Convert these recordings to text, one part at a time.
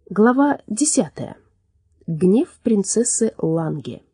Глава 10. Гнев принцессы Ланге.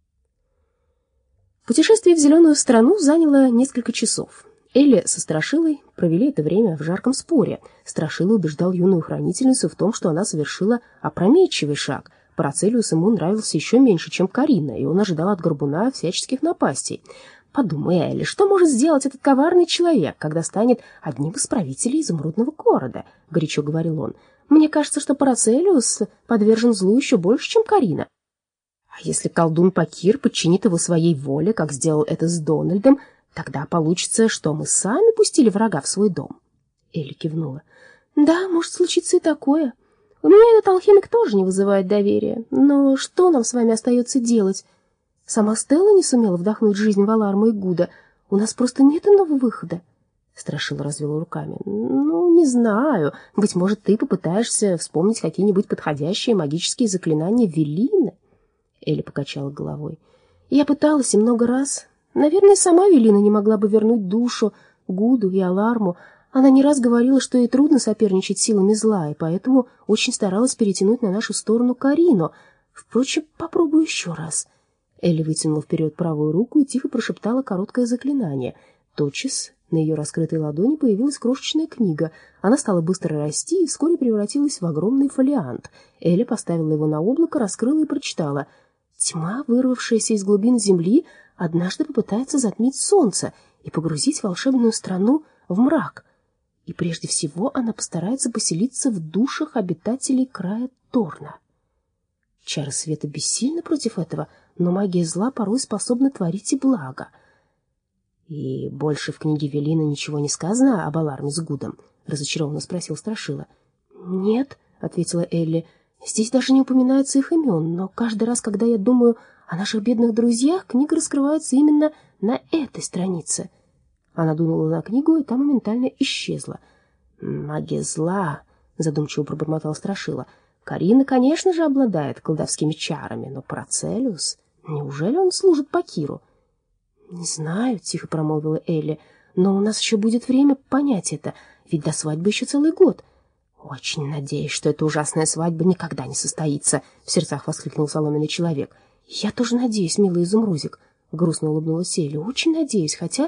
Путешествие в Зеленую страну заняло несколько часов. Элли со Страшилой провели это время в жарком споре. Страшила убеждал юную хранительницу в том, что она совершила опрометчивый шаг. Парацелиус ему нравился еще меньше, чем Карина, и он ожидал от горбуна всяческих напастей. «Подумай, Элли, что может сделать этот коварный человек, когда станет одним из правителей изумрудного города?» — горячо говорил он. «Мне кажется, что Парацелиус подвержен злу еще больше, чем Карина. А если колдун Пакир подчинит его своей воле, как сделал это с Дональдом, тогда получится, что мы сами пустили врага в свой дом». Элли кивнула. «Да, может случиться и такое. У меня этот алхимик тоже не вызывает доверия. Но что нам с вами остается делать? Сама Стелла не сумела вдохнуть жизнь в Аларму и Гуда. У нас просто нет иного выхода». Страшила развела руками. «Ну, не знаю. Быть может, ты попытаешься вспомнить какие-нибудь подходящие магические заклинания Велины?» Элли покачала головой. «Я пыталась и много раз. Наверное, сама Велина не могла бы вернуть душу Гуду и Аларму. Она не раз говорила, что ей трудно соперничать силами зла, и поэтому очень старалась перетянуть на нашу сторону Карину. Впрочем, попробую еще раз». Элли вытянула вперед правую руку и тихо прошептала короткое заклинание. Тотчас на ее раскрытой ладони появилась крошечная книга. Она стала быстро расти и вскоре превратилась в огромный фолиант. Элли поставила его на облако, раскрыла и прочитала. «Тьма, вырвавшаяся из глубин земли, однажды попытается затмить солнце и погрузить волшебную страну в мрак. И прежде всего она постарается поселиться в душах обитателей края Торна. Чары света бессильны против этого, но магия зла порой способна творить и благо». «И больше в книге Велины ничего не сказано об Аларме с Гудом?» — разочарованно спросил Страшила. «Нет», — ответила Элли, — «здесь даже не упоминается их имен, но каждый раз, когда я думаю о наших бедных друзьях, книга раскрывается именно на этой странице». Она дунула на книгу, и та моментально исчезла. «Магия зла», — задумчиво пробормотал Страшила. «Карина, конечно же, обладает колдовскими чарами, но Парацелиус... Неужели он служит Пакиру?» «Не знаю», — тихо промолвила Элли, — «но у нас еще будет время понять это, ведь до свадьбы еще целый год». «Очень надеюсь, что эта ужасная свадьба никогда не состоится», — в сердцах воскликнул соломенный человек. «Я тоже надеюсь, милый изумрузик», — грустно улыбнулась Элли. «Очень надеюсь, хотя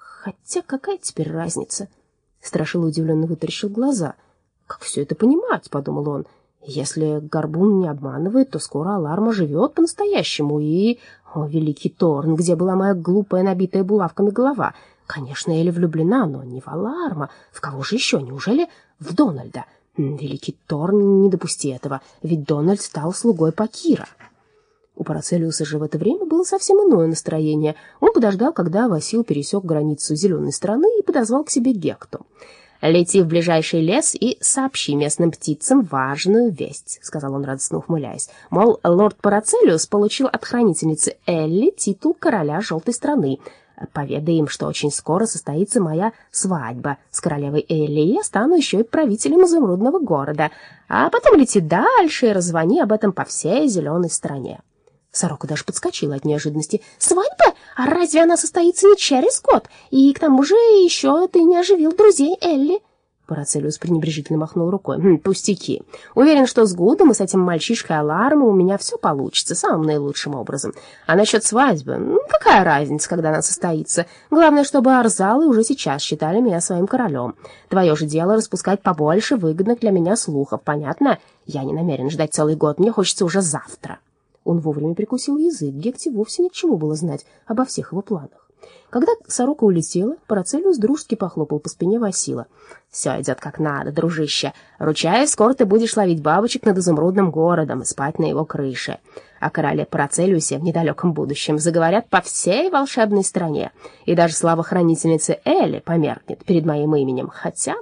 какая теперь разница?» Страшила удивленно вытаращил глаза. «Как все это понимать?» — подумал он. «Если горбун не обманывает, то скоро Аларма живет по-настоящему, и... О, великий Торн, где была моя глупая, набитая булавками голова? Конечно, Элли влюблена, но не в Аларма. В кого же еще? Неужели в Дональда? Великий Торн, не допусти этого, ведь Дональд стал слугой Пакира». У Парацелиуса же в это время было совсем иное настроение. Он подождал, когда Васил пересек границу Зеленой страны и подозвал к себе Гекту. «Лети в ближайший лес и сообщи местным птицам важную весть», — сказал он, радостно ухмыляясь. «Мол, лорд Парацелиус получил от хранительницы Элли титул короля Желтой страны. Поведай им, что очень скоро состоится моя свадьба с королевой Элли, и я стану еще и правителем изумрудного города. А потом лети дальше и раззвони об этом по всей Зеленой стране». Сорока даже подскочила от неожиданности. «Свадьба? А разве она состоится не через год? И к тому же еще ты не оживил друзей Элли». Парацелиус пренебрежительно махнул рукой. «Пустяки. Уверен, что с Гудом и с этим мальчишкой Алармом у меня все получится самым наилучшим образом. А насчет свадьбы? Какая разница, когда она состоится? Главное, чтобы Арзалы уже сейчас считали меня своим королем. Твое же дело распускать побольше выгодных для меня слухов, понятно? Я не намерен ждать целый год, мне хочется уже завтра». Он вовремя прикусил язык. Гекте вовсе ни к чему было знать обо всех его планах. Когда сорока улетела, Парацелиус дружески похлопал по спине Васила. «Все идет как надо, дружище. Ручаюсь, скоро ты будешь ловить бабочек над изумрудным городом и спать на его крыше. О короле Парацелиусе в недалеком будущем заговорят по всей волшебной стране. И даже слава хранительницы Элли померкнет перед моим именем. Хотя...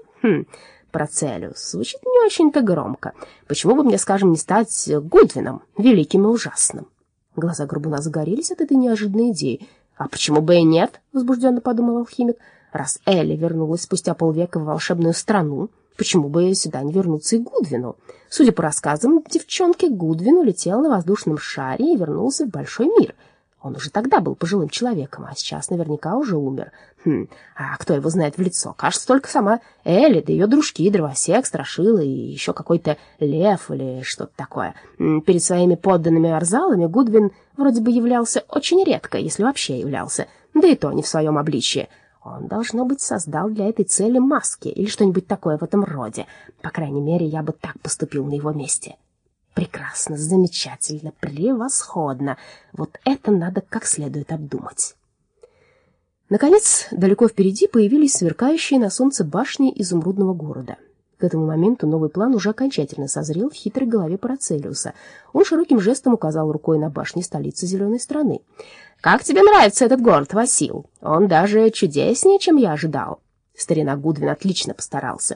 Парацелиус звучит не очень-то громко. Почему бы мне, скажем, не стать Гудвином, великим и ужасным?» Глаза горбуна загорелись от этой неожиданной идеи. «А почему бы и нет?» — возбужденно подумал алхимик. «Раз Элли вернулась спустя полвека в волшебную страну, почему бы сюда не вернуться и Гудвину? Судя по рассказам девчонки, Гудвин улетел на воздушном шаре и вернулся в большой мир. Он уже тогда был пожилым человеком, а сейчас наверняка уже умер. А кто его знает в лицо? Кажется, только сама Элли, да ее дружки, дровосек, страшила и еще какой-то лев или что-то такое. Перед своими подданными арзалами Гудвин вроде бы являлся очень редко, если вообще являлся, да и то не в своем обличье. Он, должно быть, создал для этой цели маски или что-нибудь такое в этом роде. По крайней мере, я бы так поступил на его месте. Прекрасно, замечательно, превосходно. Вот это надо как следует обдумать. Наконец, далеко впереди появились сверкающие на солнце башни изумрудного города. К этому моменту новый план уже окончательно созрел в хитрой голове Парацелиуса. Он широким жестом указал рукой на башни столицы Зеленой страны. «Как тебе нравится этот город, Васил? Он даже чудеснее, чем я ожидал». Старина Гудвин отлично постарался.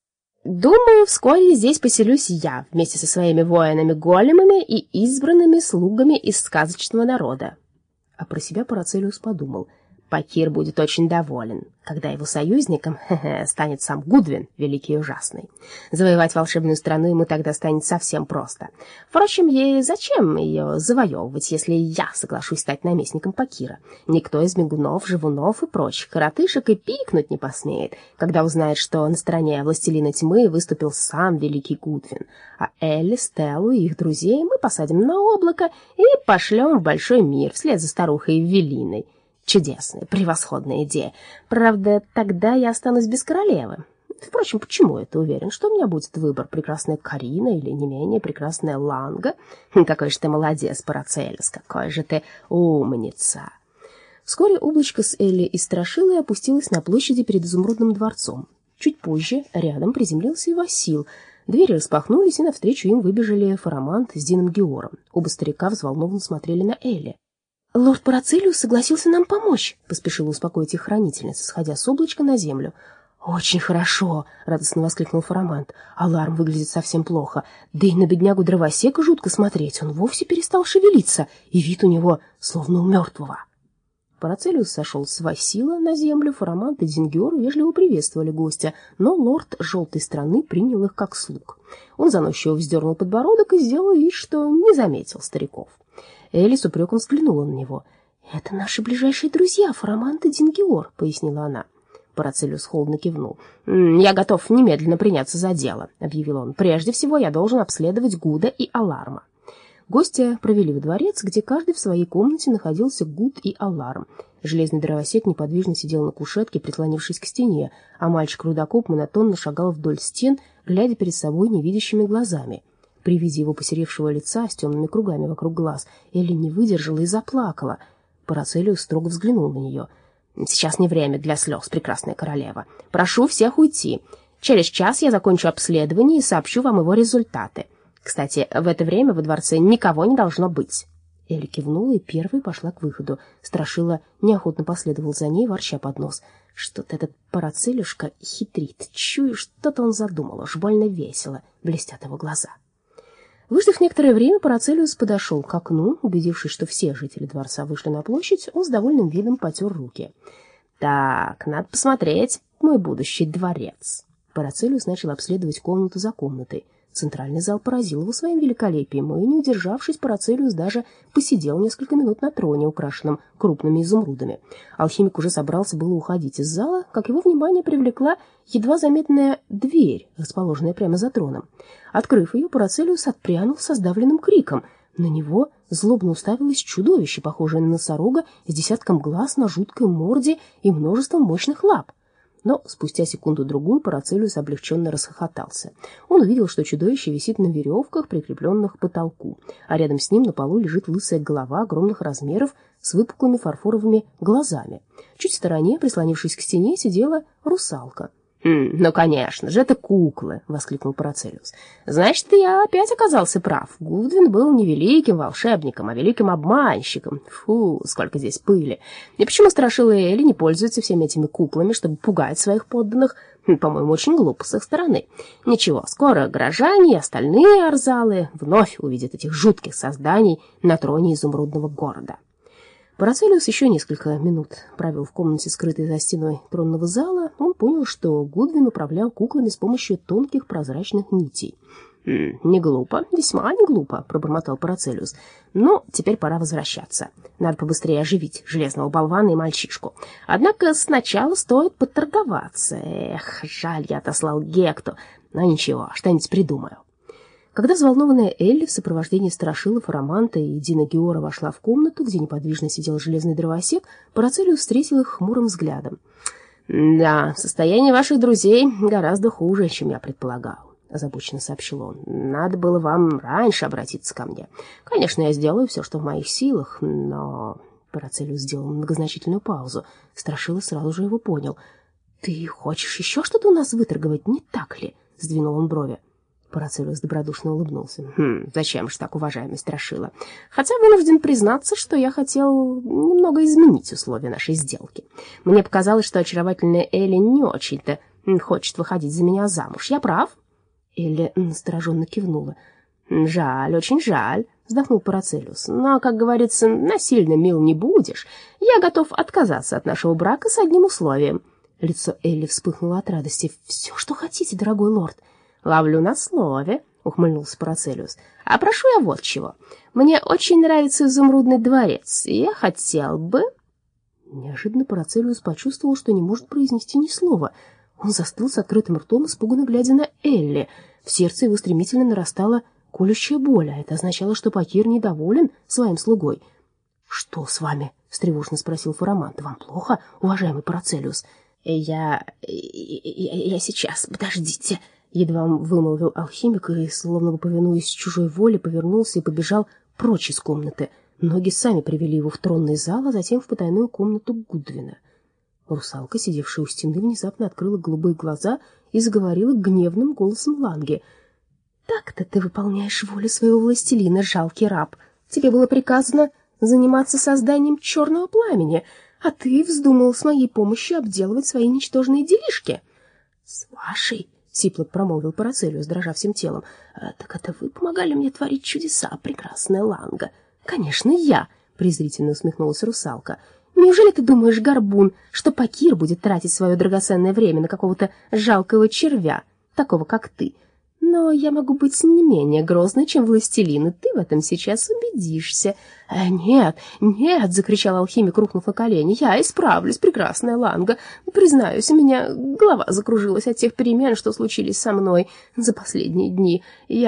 «Думаю, вскоре здесь поселюсь я, вместе со своими воинами-големами и избранными слугами из сказочного народа». А про себя Парацелиус подумал: Пакир будет очень доволен, когда его союзником станет сам Гудвин, великий и ужасный. Завоевать волшебную страну ему тогда станет совсем просто. Впрочем, ей зачем ее завоевывать, если я соглашусь стать наместником Пакира? Никто из бегунов, живунов и прочих коротышек и пикнуть не посмеет, когда узнает, что на стороне властелина тьмы выступил сам великий Гудвин. А Элли, Стеллу и их друзей мы посадим на облако и пошлем в большой мир вслед за старухой Эвелиной. Чудесная, превосходная идея. Правда, тогда я останусь без королевы. Впрочем, почему это уверен, что у меня будет выбор: прекрасная Карина или не менее прекрасная Ланга? Какой же ты молодец, Парацелиус, какой же ты умница. Вскоре облачко с Элли и Страшилой опустилось на площади перед изумрудным дворцом. Чуть позже рядом приземлился и Васил. Двери распахнулись, и навстречу им выбежали Фарамант с Дином Геором. Оба старика взволнованно смотрели на Элли. «Лорд Парацелиус согласился нам помочь», — поспешила успокоить их хранительница, сходя с облачка на землю. «Очень хорошо», — радостно воскликнул Фарамант. «Аларм выглядит совсем плохо. Да и на беднягу дровосека жутко смотреть. Он вовсе перестал шевелиться, и вид у него словно у мертвого». Парацелиус сошел с Васила на землю, Фарамант и Дингер вежливо приветствовали гостя, но лорд Желтой страны принял их как слуг. Он заносчиво вздернул подбородок и сделал вид, что не заметил стариков. Элли с упреком взглянула на него. «Это наши ближайшие друзья, Фарамант и Дингер», — пояснила она. Парацелиус холодно кивнул. «Я готов немедленно приняться за дело», — объявил он. «Прежде всего я должен обследовать Гуда и Аларма». Гостя провели во дворец, где каждый в своей комнате находился Гуд и Аларм. Железный дровосек неподвижно сидел на кушетке, прислонившись к стене, а мальчик-рудокоп монотонно шагал вдоль стен, глядя перед собой невидящими глазами. При виде его посеревшего лица с темными кругами вокруг глаз Элли не выдержала и заплакала. Парацелиус строго взглянул на нее. «Сейчас не время для слез, прекрасная королева. Прошу всех уйти. Через час я закончу обследование и сообщу вам его результаты. Кстати, в это время во дворце никого не должно быть». Элли кивнула и первой пошла к выходу. Страшила неохотно последовал за ней, ворча под нос. «Что-то этот Парацелюшка хитрит. Чую, что-то он задумал. Уж больно весело блестят его глаза». Выждав некоторое время, Парацелиус подошел к окну. Убедившись, что все жители дворца вышли на площадь, он с довольным видом потер руки. «Так, надо посмотреть мой будущий дворец». Парацелиус начал обследовать комнату за комнатой. Центральный зал поразил его своим великолепием, и, не удержавшись, Парацелиус даже посидел несколько минут на троне, украшенном крупными изумрудами. Алхимик уже собрался было уходить из зала, как его внимание привлекла едва заметная дверь, расположенная прямо за троном. Открыв ее, Парацелиус отпрянул со сдавленным криком. На него злобно уставилось чудовище, похожее на носорога, с десятком глаз на жуткой морде и множеством мощных лап. Но спустя секунду-другую Парацелиус облегченно расхохотался. Он увидел, что чудовище висит на веревках, прикрепленных к потолку, а рядом с ним на полу лежит лысая голова огромных размеров с выпуклыми фарфоровыми глазами. Чуть в стороне, прислонившись к стене, сидела русалка. «Ну, конечно же, это куклы!» — воскликнул Парацелиус. «Значит, я опять оказался прав. Гудвин был не великим волшебником, а великим обманщиком. Фу, сколько здесь пыли! И почему Страшила и Элли не пользуются всеми этими куклами, чтобы пугать своих подданных? По-моему, очень глупо с их стороны. Ничего, скоро горожане и остальные арзалы вновь увидят этих жутких созданий на троне изумрудного города». Парацелиус еще несколько минут провел в комнате, скрытой за стеной тронного зала. Он понял, что Гудвин управлял куклами с помощью тонких прозрачных нитей. Не глупо, весьма не глупо», — пробормотал Парацелиус. «Ну, теперь пора возвращаться. Надо побыстрее оживить железного болвана и мальчишку. Однако сначала стоит поторговаться. Эх, жаль, я отослал Гекту. Но ничего, что-нибудь придумаю». Когда взволнованная Элли в сопровождении Страшилов, Романта и Дина Геора вошла в комнату, где неподвижно сидел железный дровосек, Парацелиус встретил их хмурым взглядом. «Да, состояние ваших друзей гораздо хуже, чем я предполагал», — озабоченно сообщил он. «Надо было вам раньше обратиться ко мне. Конечно, я сделаю все, что в моих силах, но...» Парацелиус сделал многозначительную паузу. Страшила сразу же его понял. «Ты хочешь еще что-то у нас выторговать, не так ли?» — сдвинул он брови. Парацелиус добродушно улыбнулся. «Зачем же так, уважаемый Страшила? Хотя вынужден признаться, что я хотел немного изменить условия нашей сделки. Мне показалось, что очаровательная Элли не очень-то хочет выходить за меня замуж. Я прав?» Элли настороженно кивнула. «Жаль, очень жаль», — вздохнул Парацелиус. «Но, как говорится, насильно мил не будешь. Я готов отказаться от нашего брака с одним условием». Лицо Элли вспыхнуло от радости. «Все, что хотите, дорогой лорд». «Ловлю на слове», — ухмыльнулся Парацелиус. «А прошу я вот чего. Мне очень нравится изумрудный дворец, и я хотел бы...» Неожиданно Парацелиус почувствовал, что не может произнести ни слова. Он застыл с открытым ртом, испуганно глядя на Элли. В сердце его стремительно нарастала колющая боль, а это означало, что Пакир недоволен своим слугой. «Что с вами?» — встревоженно спросил Фарамант. «Вам плохо, уважаемый Парацелиус?» «Я сейчас, подождите», — едва вымолвил алхимик и, словно бы повинуясь чужой воле, повернулся и побежал прочь из комнаты. Ноги сами привели его в тронный зал, а затем в потайную комнату Гудвина. Русалка, сидевшая у стены, внезапно открыла голубые глаза и заговорила гневным голосом Ланги. «Так-то ты выполняешь волю своего властелина, жалкий раб. Тебе было приказано заниматься созданием черного пламени, а ты вздумал с моей помощью обделывать свои ничтожные делишки». «С вашей?» — сипло промолвил Парацелиус, дрожа всем телом. «Так это вы помогали мне творить чудеса, прекрасная Ланга?» «Конечно, я!» — презрительно усмехнулась русалка. «Неужели ты думаешь, горбун, что Пакир будет тратить свое драгоценное время на какого-то жалкого червя, такого как ты? Но я могу быть не менее грозной, чем властелин, и ты в этом сейчас убедишься». «Нет, нет!» — закричал алхимик, рухнув на колени. «Я исправлюсь, прекрасная Ланга. Признаюсь, у меня голова закружилась от тех перемен, что случились со мной за последние дни.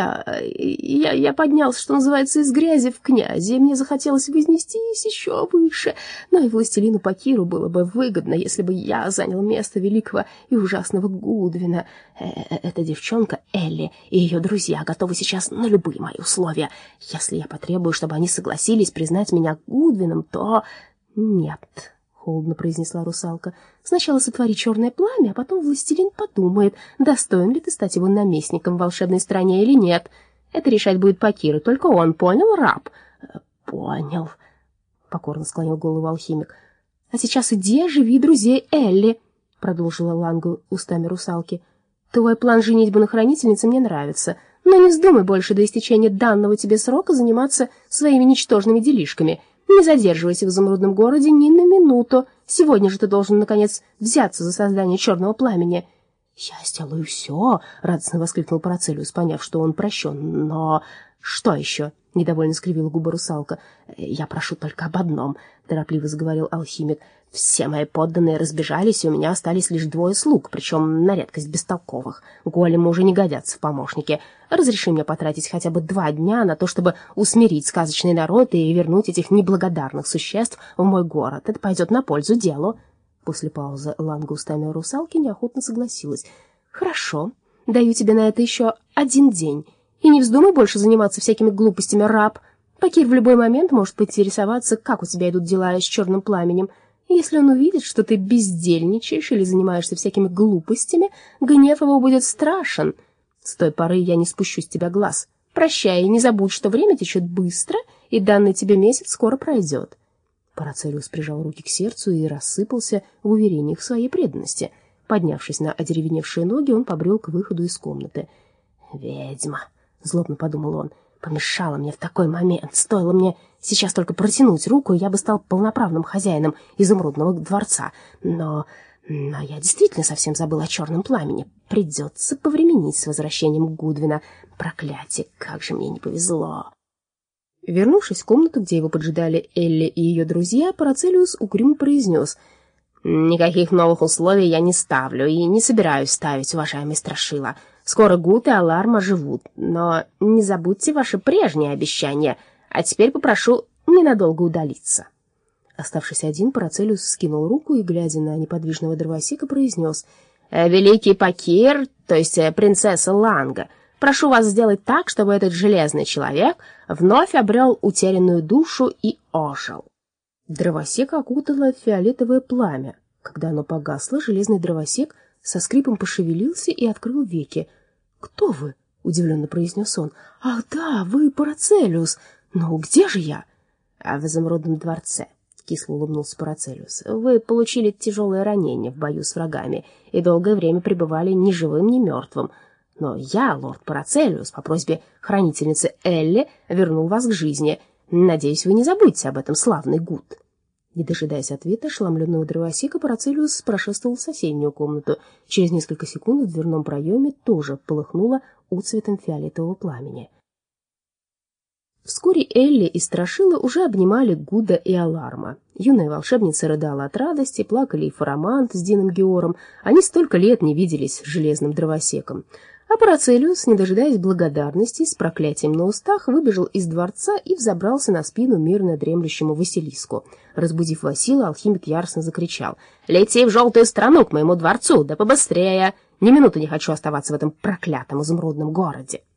Я поднялся, что называется, из грязи в князи, и мне захотелось вознестись еще выше. Но и властелину Пакиру было бы выгодно, если бы я занял место великого и ужасного Гудвина. Эта девчонка Элли и ее друзья готовы сейчас на любые мои условия. Если я потребую, чтобы они согласились признать меня Гудвином, то... «Нет», — холодно произнесла русалка. «Сначала сотвори черное пламя, а потом властелин подумает, достоин ли ты стать его наместником в волшебной стране или нет. Это решать будет Пакир, и только он, понял, раб?» «Понял», — покорно склонил голову алхимик. «А сейчас иди оживи друзей Элли», — продолжила Ланга устами русалки. «Твой план женитьбы на хранительнице мне нравится, но не вздумай больше до истечения данного тебе срока заниматься своими ничтожными делишками. Не задерживайся в изумрудном городе ни на минуту. Сегодня же ты должен, наконец, взяться за создание черного пламени». «Я сделаю все», — радостно воскликнул Парацелиус, поняв, что он прощен. «Но что еще?» — недовольно скривила губы русалка. «Я прошу только об одном», — торопливо заговорил алхимик. «Все мои подданные разбежались, и у меня остались лишь 2 слуг, причем на редкость бестолковых. Големы уже не годятся в помощники. Разреши мне потратить хотя бы 2 дня на то, чтобы усмирить сказочный народ и вернуть этих неблагодарных существ в мой город. Это пойдет на пользу делу». После паузы Ланга устами русалки неохотно согласилась. «Хорошо, даю тебе на это еще 1 день. И не вздумай больше заниматься всякими глупостями, раб. Пакир в любой момент может поинтересоваться, как у тебя идут дела с черным пламенем. Если он увидит, что ты бездельничаешь или занимаешься всякими глупостями, гнев его будет страшен. С той поры я не спущу с тебя глаз. Прощай и не забудь, что время течет быстро, и данный тебе месяц скоро пройдет». Парацелиус прижал руки к сердцу и рассыпался в уверениях в своей преданности. Поднявшись на одеревеневшие ноги, он побрел к выходу из комнаты. «Ведьма», — злобно подумал он, — «помешала мне в такой момент. Стоило мне сейчас только протянуть руку, и я бы стал полноправным хозяином изумрудного дворца. Но Но я действительно совсем забыл о черном пламени. Придется повременить с возвращением Гудвина. Проклятие, как же мне не повезло. Вернувшись в комнату, где его поджидали Элли и ее друзья, Парацелиус угрюмо произнес: «Никаких новых условий я не ставлю и не собираюсь ставить, уважаемый Страшила. Скоро Гуд и Аларма живут, но не забудьте ваши прежние обещания, а теперь попрошу ненадолго удалиться». Оставшись один, Парацелиус вскинул руку и, глядя на неподвижного дровосека, произнес: «Великий Пакир, то есть принцесса Ланга, прошу вас сделать так, чтобы этот железный человек вновь обрел утерянную душу и ожил». Дровосека окутало фиолетовое пламя. Когда оно погасло, железный дровосек со скрипом пошевелился и открыл веки. «Кто вы?» — удивленно произнес он. «Ах да, вы Парацелиус. Но где же я?» «В Изумрудном дворце», — кисло улыбнулся Парацелиус. «Вы получили тяжелое ранение в бою с врагами и долгое время пребывали ни живым, ни мертвым. Но я, лорд Парацелиус, по просьбе хранительницы Элли, вернул вас к жизни. Надеюсь, вы не забудете об этом, славный Гуд». Не дожидаясь ответа ошеломленного дровосека, Парацелиус прошествовал в соседнюю комнату. Через несколько секунд в дверном проеме тоже полыхнуло отцветом фиолетового пламени. Вскоре Элли и Страшила уже обнимали Гуда и Аларма. Юная волшебница рыдала от радости, плакали и Фарамант с Дином Геором. Они столько лет не виделись с железным дровосеком. А Парацелиус, не дожидаясь благодарности, с проклятием на устах, выбежал из дворца и взобрался на спину мирно дремлющему Василиску. Разбудив Васила, алхимик яростно закричал: «Лети в желтую страну, к моему дворцу, да побыстрее! Ни минуты не хочу оставаться в этом проклятом изумрудном городе!»